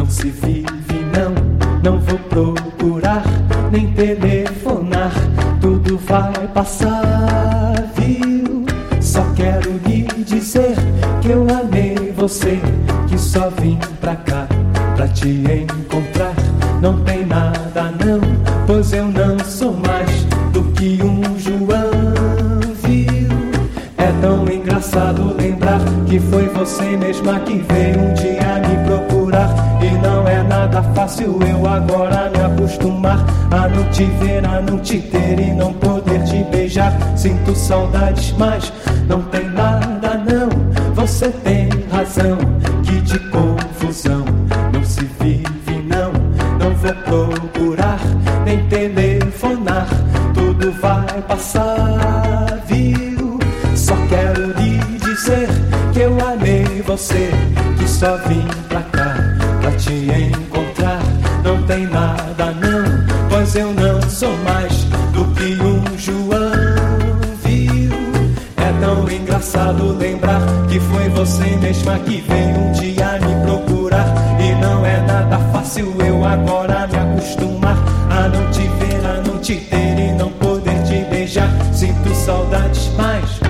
se vive não, não vou procurar, nem telefonar, tudo vai passar, viu? Só quero lhe dizer que eu amei você, que só vim pra cá pra te encontrar. Não tem nada não, pois eu não sou mais do que um João, viu? É tão engraçado lembrar que foi você mesma que veio um dia me procurar. E não é nada fácil eu agora me acostumar a não te ver, a não te ter e não poder te beijar. Sinto saudades, mas não tem nada não. Você tem razão, que de confusão não se vive não. Não vou procurar, nem telefonar, tudo vai passar, viu? Só quero lhe dizer que eu amei você, que só vim pra cá pra te encontrar. Não tem nada não, pois eu não sou mais do que um João, viu? É tão engraçado lembrar que foi você mesma que veio um dia me procurar. E não é nada fácil eu agora me acostumar a não te ver, a não te ter e não poder te beijar. Sinto saudades, mas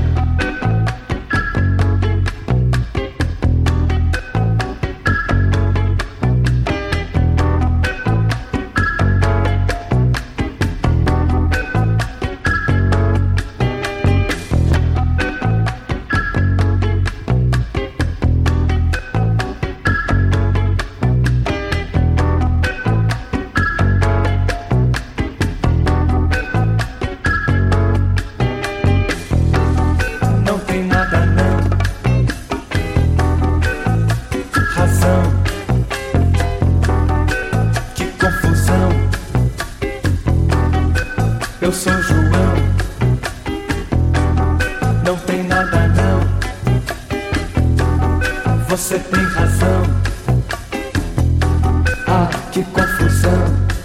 eu sou João, não tem nada não. Você tem razão, ah, que confusão.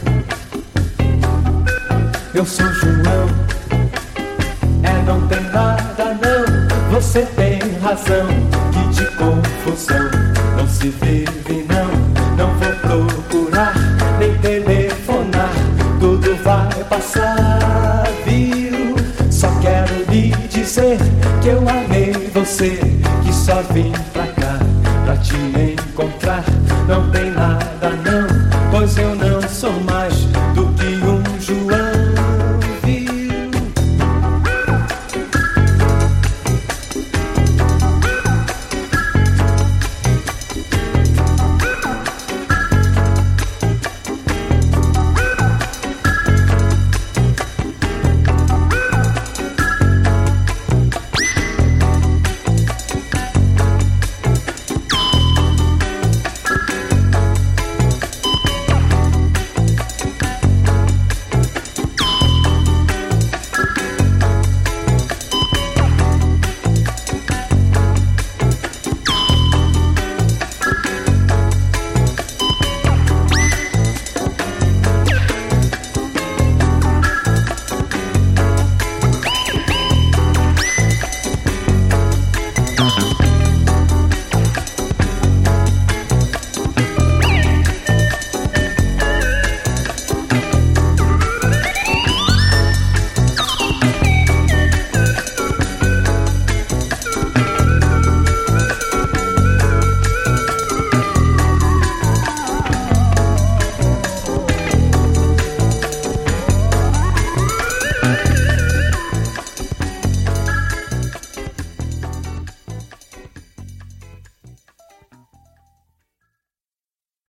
Eu sou João, não tem nada não. Você tem razão, que de confusão não se vive não. Não vou procurar, nem telefonar, tudo vai passar, viu? Só quero lhe dizer que eu amei você, que só vim pra cá pra te encontrar. Não tem nada não,